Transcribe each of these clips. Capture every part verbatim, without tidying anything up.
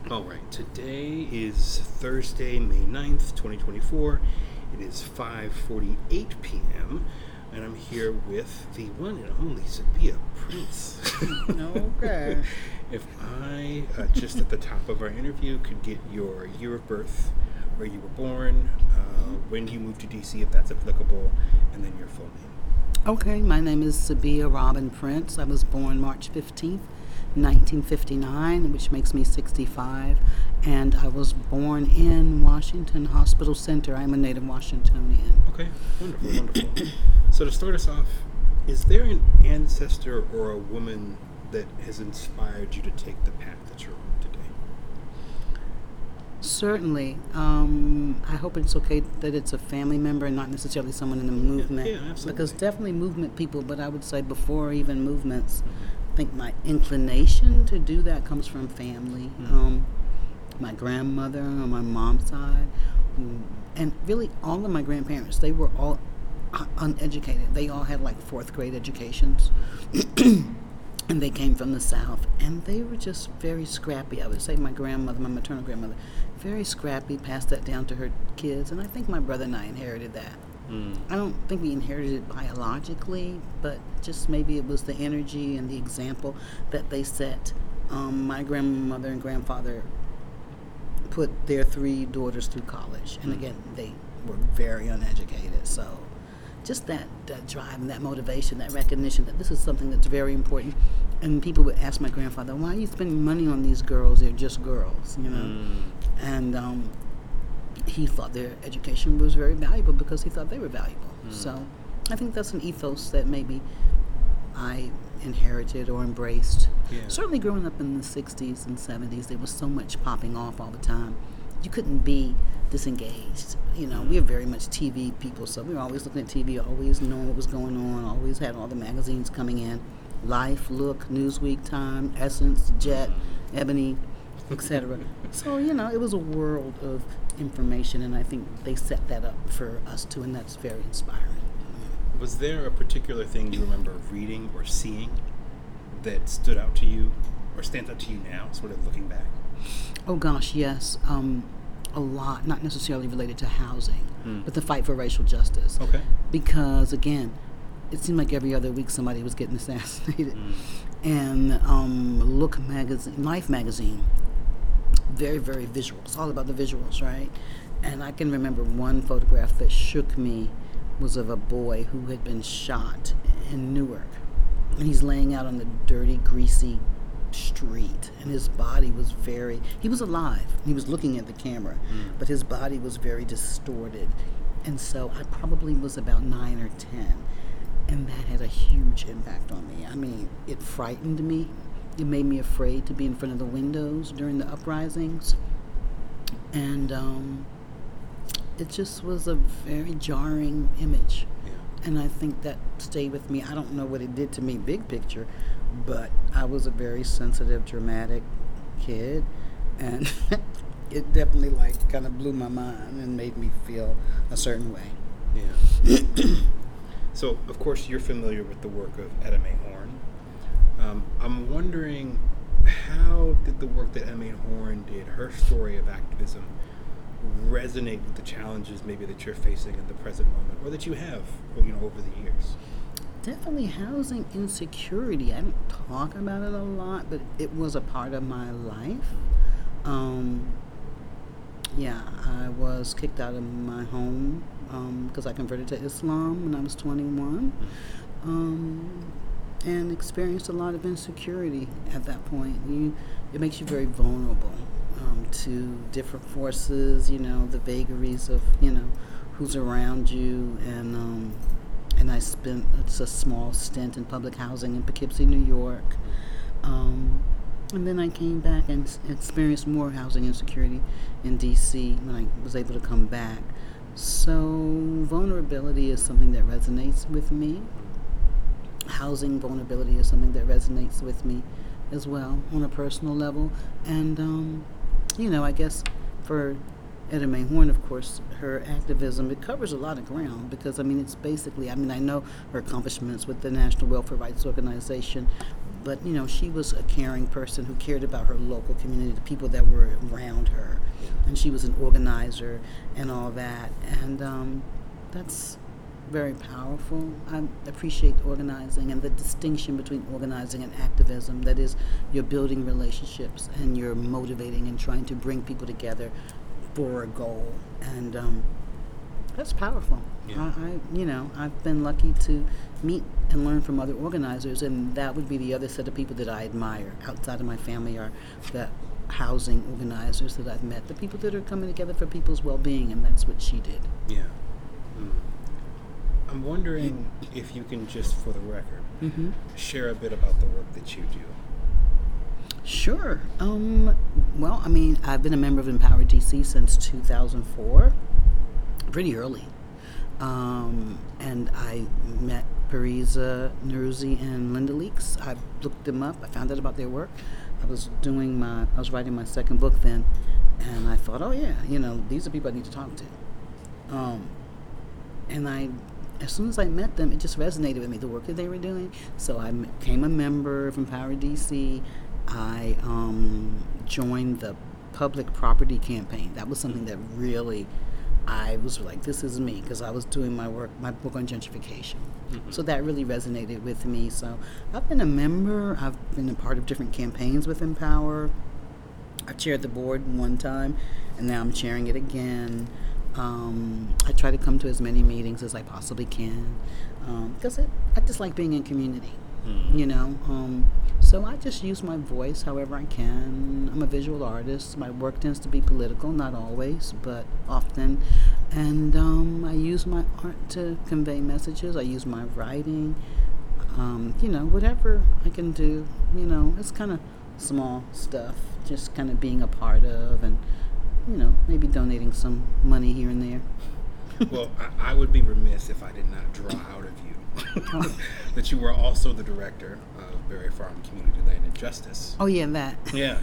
All right, today is Thursday, May ninth, twenty twenty-four. It is five forty-eight p.m., and I'm here with the one and only Sabia Prince. Okay. If I, uh, just at the top of our interview, could get your year of birth, where you were born, uh, when you moved to D C, if that's applicable, and then your full name. Okay, my name is Sabia Robin Prince. I was born March fifteenth, nineteen fifty-nine, which makes me sixty-five, and I was born in Washington Hospital Center. I'm a native Washingtonian. Okay, wonderful, wonderful. So to start us off, is there an ancestor or a woman that has inspired you to take the path that you're on today? Certainly. Um, I hope it's okay that it's a family member and not necessarily someone in the movement. Yeah, absolutely. Because definitely movement people, but I would say before even movements, I think my inclination to do that comes from family. Mm-hmm. Um, my grandmother on my mom's side, and really all of my grandparents, they were all uneducated. They all had like fourth grade educations. And they came from the South, and they were just very scrappy. I would say my grandmother, my maternal grandmother, very scrappy, passed that down to her kids, and I think my brother and I inherited that. Mm. I don't think we inherited it biologically, but just maybe it was the energy and the example that they set. Um, my grandmother and grandfather put their three daughters through college, and again, they were very uneducated, so just that, that drive and that motivation, that recognition that this is something that's very important. And people would ask my grandfather, why are you spending money on these girls? They're just girls, you know. Mm. And um, he thought their education was very valuable because he thought they were valuable. Mm. So I think that's an ethos that maybe I inherited or embraced. Yeah. Certainly growing up in the sixties and seventies, there was so much popping off all the time. You couldn't be disengaged. You know, we are very much T V people, so we were always looking at T V, always knowing what was going on, always had all the magazines coming in. Life, Look, Newsweek, Time, Essence, Jet, Ebony, et cetera. So, you know, it was a world of information, and I think they set that up for us too, and that's very inspiring. Was there a particular thing you remember reading or seeing that stood out to you or stands out to you now, sort of looking back? Oh gosh, yes. Um, a lot, not necessarily related to housing, Mm. but the fight for racial justice. Okay. Because again, it seemed like every other week somebody was getting assassinated. Mm. And um, Look magazine, Life magazine, very, very visual. It's all about the visuals, right? And I can remember one photograph that shook me was of a boy who had been shot in Newark. And he's laying out on the dirty, greasy street, and his body was very, he was alive, he was looking at the camera, Mm. but his body was very distorted. And so I probably was about nine or ten, and that had a huge impact on me. I mean, it frightened me. It made me afraid to be in front of the windows during the uprisings, and um, it just was a very jarring image. Yeah. And I think that stayed with me. I don't know what it did to me big picture, but I was a very sensitive, dramatic kid, and it definitely like kind of blew my mind and made me feel a certain way. Yeah. So, of course, you're familiar with the work of Etta Mae Horn. Um, I'm wondering, how did the work that Etta Mae Horn did, her story of activism, resonate with the challenges maybe that you're facing in the present moment, or that you have, you know, over the years? Definitely housing insecurity. I don't talk about it a lot, but it was a part of my life. Um, yeah, I was kicked out of my home because um, I converted to Islam when I was twenty-one, um, and experienced a lot of insecurity at that point. You, it makes you very vulnerable um, to different forces, you know, the vagaries of, you know, who's around you, and um, and I spent it's a small stint in public housing in Poughkeepsie, New York. Um, and then I came back and s- experienced more housing insecurity in D C when I was able to come back. So vulnerability is something that resonates with me. Housing vulnerability is something that resonates with me as well on a personal level. And, um, you know, I guess for Etta Mae Horn, of course, her activism, it covers a lot of ground because, I mean, it's basically, I mean, I know her accomplishments with the National Welfare Rights Organization, but, you know, she was a caring person who cared about her local community, the people that were around her. And she was an organizer and all that. And um, that's very powerful. I appreciate organizing and the distinction between organizing and activism. That is, you're building relationships and you're motivating and trying to bring people together for a goal. And um, that's powerful. Yeah. I, I, you know, I've been lucky to meet and learn from other organizers, and that would be the other set of people that I admire outside of my family are the housing organizers that I've met, the people that are coming together for people's well-being, and that's what she did. Yeah. Mm. I'm wondering if you can just, for the record, Mm-hmm. share a bit about the work that you do. Sure. Um, well, I mean, I've been a member of Empower D C since two thousand four, pretty early. Um, and I met Parisa Nurzi and Linda Leaks. I looked them up. I found out about their work. I was doing my, I was writing my second book then, and I thought, oh yeah, you know, these are people I need to talk to. Um, and I, as soon as I met them, it just resonated with me, the work that they were doing. So I became a member of Empower D C. I um, joined the public property campaign. That was something that really, I was like, this is me, because I was doing my work, my book on gentrification. Mm-hmm. So that really resonated with me. So I've been a member. I've been a part of different campaigns with Empower. I chaired the board one time, and now I'm chairing it again. Um, I try to come to as many meetings as I possibly can, because um, I just like being in community, mm. you know. Um, so I just use my voice however I can. I'm a visual artist. My work tends to be political, not always, but often. And um, I use my art to convey messages. I use my writing, um, you know, whatever I can do. You know, it's kind of small stuff, just kind of being a part of, and you know, maybe donating some money here and there. Well, I, I would be remiss if I did not draw out of you that you were also the director of Berry Farm Community Land and Justice. Oh yeah, that. Yeah.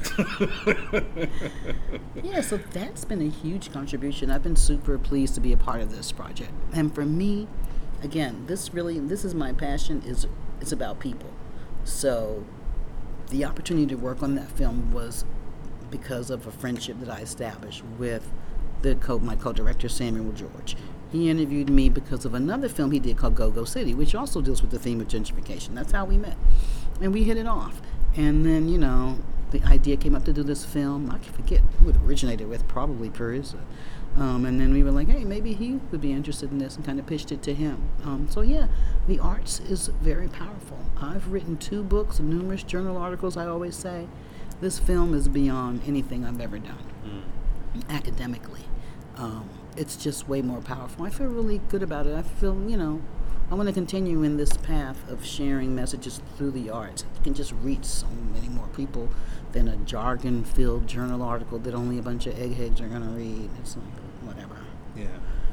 Yeah, so that's been a huge contribution. I've been super pleased to be a part of this project. And for me, again, this really, this is my passion, is it's about people. So the opportunity to work on that film was because of a friendship that I established with the co- my co-director, Samuel George. He interviewed me because of another film he did called Go-Go City, which also deals with the theme of gentrification. That's how we met. And we hit it off. And then, you know, the idea came up to do this film. I can forget who it originated with, probably Parisa. Um, and then we were like, hey, maybe he would be interested in this, and kind of pitched it to him. Um, so yeah, the arts is very powerful. I've written two books, numerous journal articles, I always say. This film is beyond anything I've ever done, mm. academically. Um, it's just way more powerful. I feel really good about it. I feel, you know, I want to continue in this path of sharing messages through the arts. You can just reach so many more people than a jargon-filled journal article that only a bunch of eggheads are going to read. It's like, whatever. Yeah.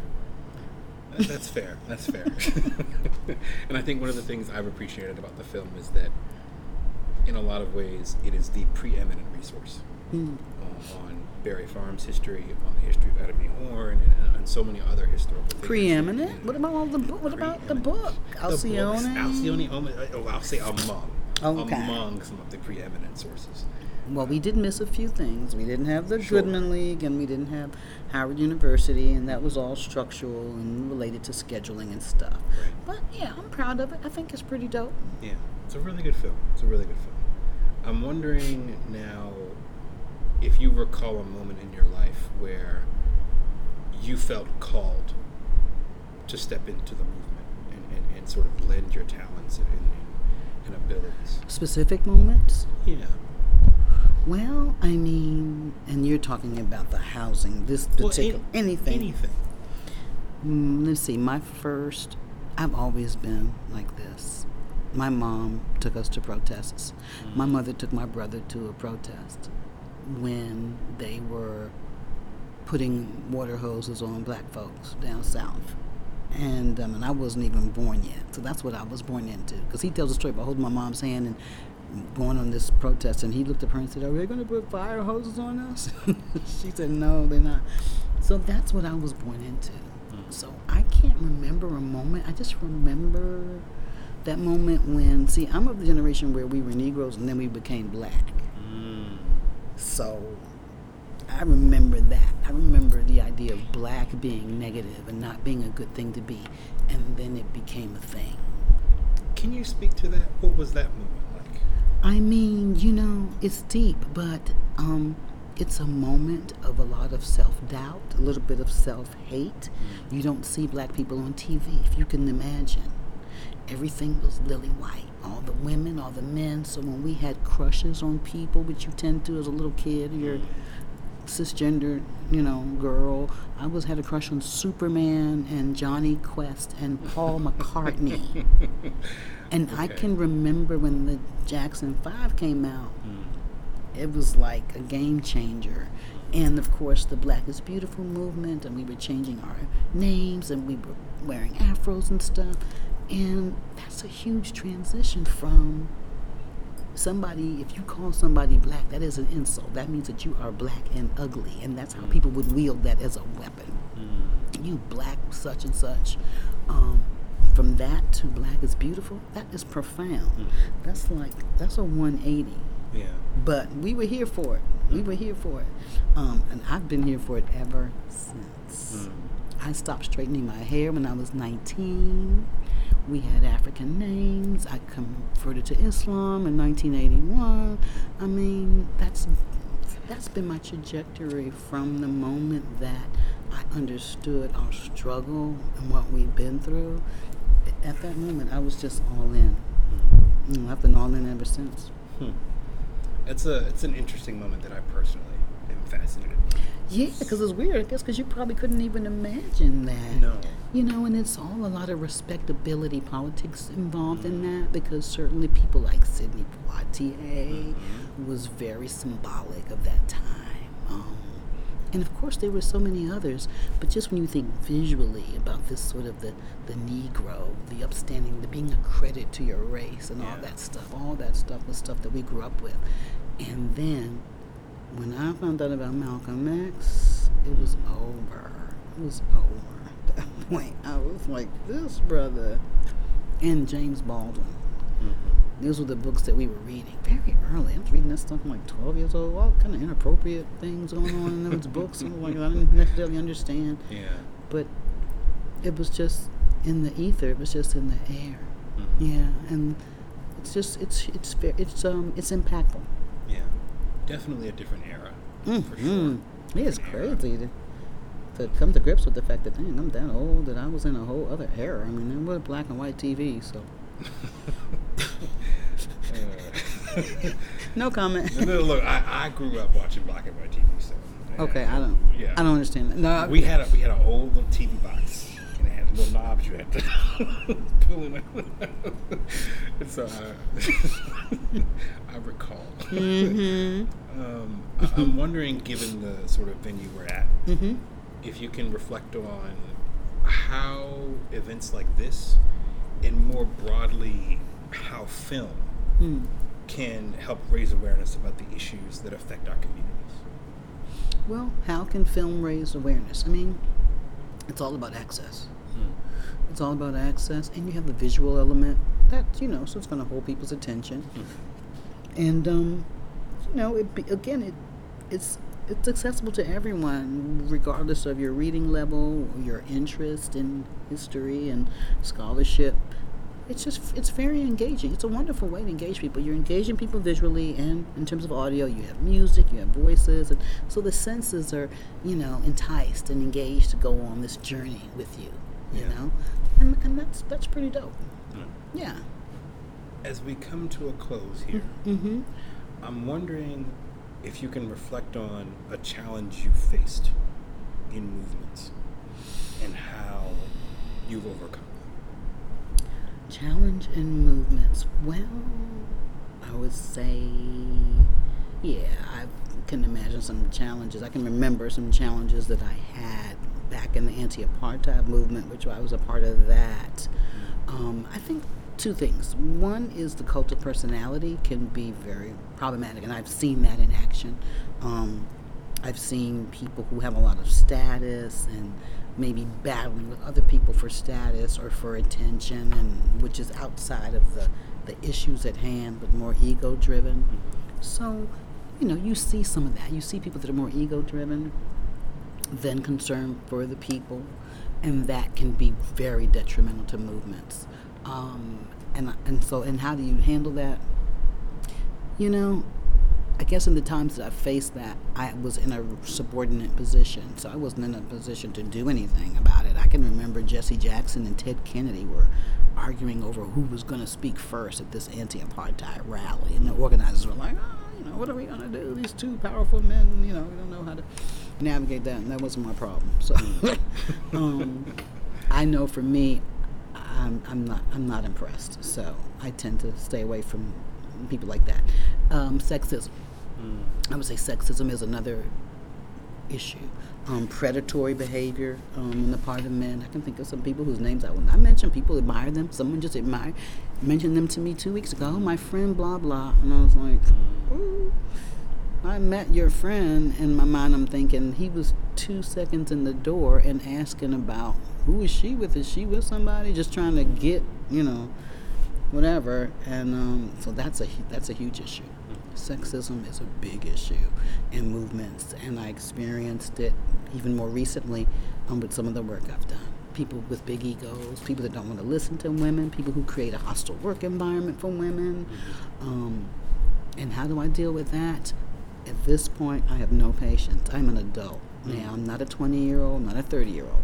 That's fair. That's fair. And I think one of the things I've appreciated about the film is that in a lot of ways, it is the preeminent resource mm. uh, on Berry Farm's history, on the history of Etta Mae Horn, and, and so many other historical figures. Preeminent? What about all the book? What about the book? Alcione? The Alcione, oh, I'll say among. Okay. Among some of the preeminent sources. Well, we did miss a few things. We didn't have the sure. Goodman League, and we didn't have Howard University, and that was all structural and related to scheduling and stuff. Right. But yeah, I'm proud of it. I think it's pretty dope. Yeah, it's a really good film. It's a really good film. I'm wondering now if you recall a moment in your life where you felt called to step into the movement and, and, and sort of lend your talents and, and, and abilities. Specific moments? Yeah. Well, I mean, and you're talking about the housing, this particular, well, anything. Anything. Mm, let's see, my first, I've always been like this. My mom took us to protests. Mm. My mother took my brother to a protest when they were putting water hoses on black folks down south. And, um, and I wasn't even born yet. So that's what I was born into. Because he tells a story about holding my mom's hand and going on this protest, and he looked at her and said, "Are they going to put fire hoses on us?" She said, "No, they're not." So that's what I was born into. Mm. So I can't remember a moment. I just remember that moment when, see, I'm of the generation where we were Negroes and then we became black. Mm. So I remember that. I remember the idea of black being negative and not being a good thing to be, and then it became a thing. Can you speak to that? What was that moment like? I mean, you know, it's deep, but um, it's a moment of a lot of self-doubt, a little bit of self-hate. Mm. You don't see black people on T V, if you can imagine. Everything was lily white. All the women, all the men. So when we had crushes on people, which you tend to as a little kid, you're cisgender, you know, girl. I was had a crush on Superman and Johnny Quest and Paul McCartney. And Okay. I can remember when the Jackson Five came out. Mm. It was like a game changer. And of course the Black is Beautiful movement, and we were changing our names and we were wearing afros and stuff. And that's a huge transition from somebody, if you call somebody black, that is an insult. That means that you are black and ugly, and that's how people would wield that as a weapon. Mm. You black such and such. Um, from that to Black is Beautiful, that is profound. Mm. That's like, that's a one eighty. Yeah. But we were here for it. We were here for it. Um, and I've been here for it ever since. Mm. I stopped straightening my hair when I was nineteen. We had African names. I converted to Islam in nineteen eighty-one. I mean, that's that's been my trajectory from the moment that I understood our struggle and what we've been through. At that moment, I was just all in. Mm, I've been all in ever since. Hmm. It's a it's an interesting moment that I personally am fascinated by. Yeah, because it's weird, I guess, because you probably couldn't even imagine that. No. You know, and it's all a lot of respectability politics involved in that, because certainly people like Sidney Poitier Mm-hmm. was very symbolic of that time. Um, and of course, there were so many others, but just when you think visually about this sort of the, the Negro, the upstanding, the being a credit to your race and all Yeah. that stuff, all that stuff was stuff that we grew up with. And then when I found out about Malcolm X, it was over. It was over at that point. I was like, this brother. And James Baldwin. Mm-hmm. Those were the books that we were reading very early. I was reading that stuff from like twelve years old. All kind of inappropriate things going on in those books. And like, I didn't necessarily understand. Yeah. But it was just in the ether. It was just in the air. Mm-hmm. Yeah. And it's just, it's, it's, fair, it's, um, it's impactful. Yeah. Definitely a different era. Mm-hmm. For sure. It is Different era. crazy to, to come to grips with the fact that, dang, I'm that old, that I was in a whole other era. I mean, there was black and white T V, so. Uh, No comment. no, no, look, I, I grew up watching black and white T V, so. Okay, I don't. Yeah. I don't understand that. No, We had a we had an old little T V box, and it had little knobs you had to pull in. And so I, I recall. Mm-hmm. um, I, I'm wondering, given the sort of venue we're at, Mm-hmm. if you can reflect on how events like this, and more broadly, how film Mm. can help raise awareness about the issues that affect our communities. Well, how can film raise awareness? I mean, it's all about access. Hmm. It's all about access, and you have the visual element that, you know, so it's going to hold people's attention. Hmm. And, um, you know, it be, again, it it's it's accessible to everyone, regardless of your reading level or your interest in history and scholarship. It's just, it's very engaging. It's a wonderful way to engage people. You're engaging people visually, and in terms of audio, you have music, you have voices, and so the senses are, you know, enticed and engaged to go on this journey with you, you Yeah. know? And, and that's that's pretty dope. Hmm. Yeah. As we come to a close here, Mm-hmm. I'm wondering if you can reflect on a challenge you faced in movements and how you've overcome Challenge in movements. Well, I would say, yeah, I can imagine some challenges. I can remember some challenges that I had back in the anti-apartheid movement, which I was a part of that. Um, I think two things. One is the cult of personality can be very problematic, and I've seen that in action. Um, I've seen people who have a lot of status and maybe battling with other people for status or for attention, and which is outside of the, the issues at hand, but more ego driven. So, you know, you see some of that. You see people that are more ego driven than concerned for the people, and that can be very detrimental to movements. Um, and and so, and how do you handle that? You know, I guess in the times that I faced that, I was in a subordinate position, so I wasn't in a position to do anything about it. I can remember Jesse Jackson and Ted Kennedy were arguing over who was going to speak first at this anti-apartheid rally, and the organizers were like, oh, you know, what are we going to do? These two powerful men, you know, we don't know how to navigate that, and that wasn't my problem. So, um, I know for me, I'm, I'm not I'm not impressed. So I tend to stay away from people like that. Um, sexism. Mm. I would say sexism is another issue. Um, predatory behavior um, on the part of men. I can think of some people whose names I will not mention. People admire them. Someone just admired, mentioned them to me two weeks ago. Oh, my friend, blah, blah. And I was like, ooh. I met your friend. In my mind, I'm thinking he was two seconds in the door and asking about who is she with? Is she with somebody? Just trying to get, you know, whatever. And um, so that's a that's a huge issue. Sexism is a big issue in movements, and I experienced it even more recently um, with some of the work I've done. People with big egos, people that don't want to listen to women, people who create a hostile work environment for women. Um, and how do I deal with that? At this point, I have no patience. I'm an adult now. I'm not a twenty-year-old, not a thirty-year-old.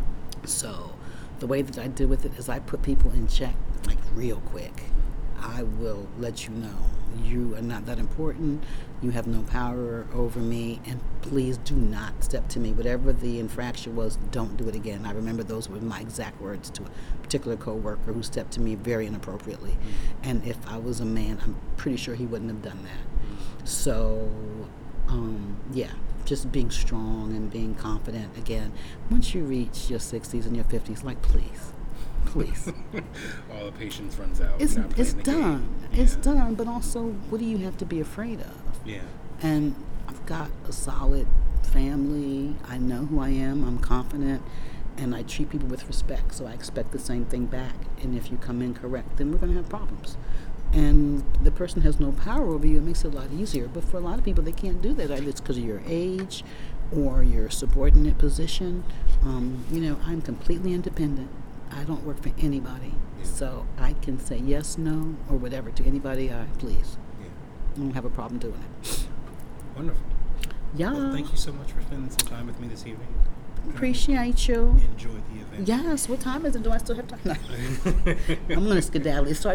So the way that I deal with it is I put people in check, like real quick. I will let you know you are not that important. You have no power over me, and please do not step to me. Whatever the infraction was, don't do it again. I remember those were my exact words to a particular coworker who stepped to me very inappropriately. Mm-hmm. And if I was a man, I'm pretty sure he wouldn't have done that. So, um, yeah, just being strong and being confident. Again, once you reach your sixties and your fifties, like, please. Please. All the patience runs out. It's it's done. Yeah. It's done. But also, what do you have to be afraid of? Yeah. And I've got a solid family. I know who I am. I'm confident, and I treat people with respect. So I expect the same thing back. And if you come in correct, then we're going to have problems. And the person has no power over you. It makes it a lot easier. But for a lot of people, they can't do that. Either it's because of your age or your subordinate position. Um, you know, I'm completely independent. I don't work for anybody, yeah. So I can say yes, no, or whatever to anybody I please. Yeah. I don't have a problem doing it. Wonderful. Yeah. Well, thank you so much for spending some time with me this evening. Appreciate you. Enjoy the event. Yes. What time is it? Do I still have time? I'm going to skedaddle. It starts